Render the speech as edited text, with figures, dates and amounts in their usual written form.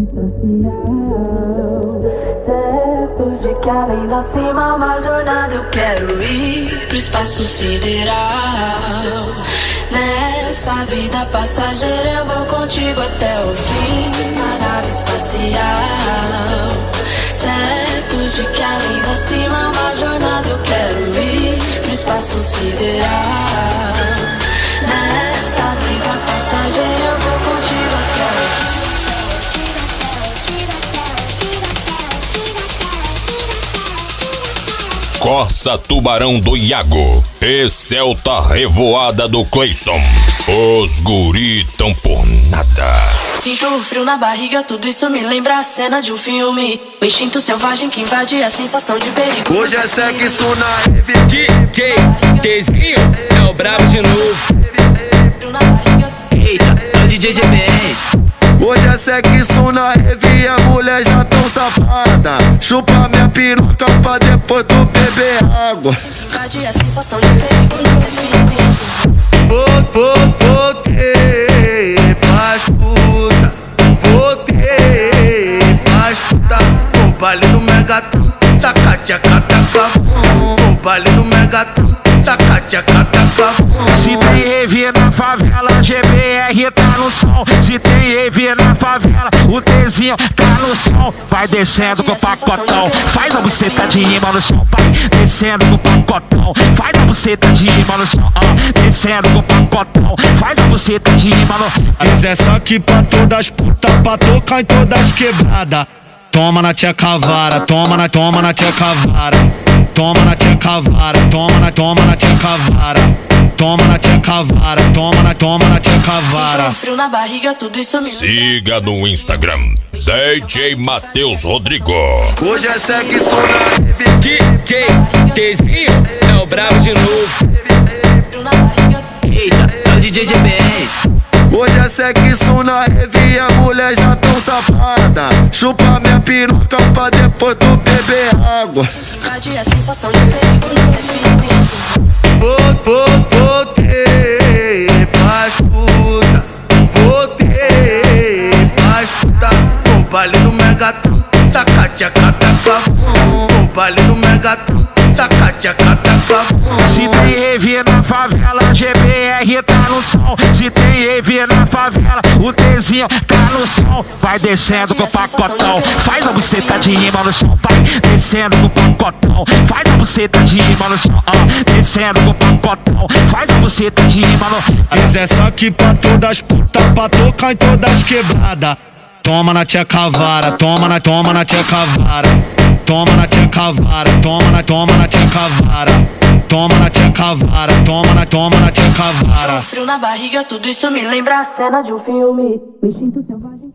Certo de que além da cima uma jornada eu quero ir pro espaço sideral. Nessa vida passageira eu vou contigo até o fim da nave espacial. Certo de que além da cima uma jornada eu quero ir pro espaço sideral. Nessa vida passageira eu vou contigo até o fim. Corsa Tubarão do Iago e Celta Revoada do Cleison. Os guri tão por nada. Sinto o frio na barriga, tudo isso me lembra a cena de um filme. O instinto selvagem que invade a sensação de perigo. Hoje é sexo na DJ Tzinho é o brabo de novo. Eita, é o DJ GBR. Hoje é sexo na rave, a mulher já tão safada. Chupa minha piroca pra depois tu beber água. Invade a sensação de perigo nos define. Voltei pras puta, voltei pras puta. O baile do Megatron, taca tchaca taca bom. O baile do Megatron, taca tchaca taca bom. Se tem rave na favela, GBR tá no som. Se tem rave na favela, o Tzinho tá no som. Vai descendo com o pacotão, faz a buceta de rima no chão. Vai descendo com o pacotão, faz a buceta de rima no chão. Descendo com o pacotão, faz a buceta de rima no chão. Quiser só aqui pra todas putas, pra tocar em todas quebradas. Toma na tia cavara, toma na tia cavara. Toma na tia cavara, toma na tia cavara. Toma na tia cavara, toma na tia cavara. Sinto frio na barriga, tudo isso me Siga no Instagram DJ Matheus Rodrigo. Hoje é sexo na rave. DJ Tzinho é o brabo de novo. Eita, é o DJ GBR. Hoje é sexo na rave, a mulher já tão safada. Chupa minha piroca pra depois tu beber água. invade a sensação de perigo nos define. Voltei pras puta, voltei pras puta. O baile do Megatron, taca tchaca taca bom. O baile do Megatron, taca tchaca taca bom. Se tem rave na favela, GBR tá no som. Se tem rave na favela, o Tzinho tá no som. Vai descendo com o pacotão, faz a buceta de rima no chão. Vai descendo com o pacotão, faz a buceta de rima no chão. Descendo com o pacotão, faz a buceta de rima no chão. Quiser só aqui pra todas putas, pra tocar em todas quebradas. Toma na tia cavara, toma na tia cavara. Toma na tia cavara, toma na tia cavara. Toma na tia cavara, toma na tia cavara. Frio na barriga, tudo isso me lembra a cena de um filme. O instinto selvagem.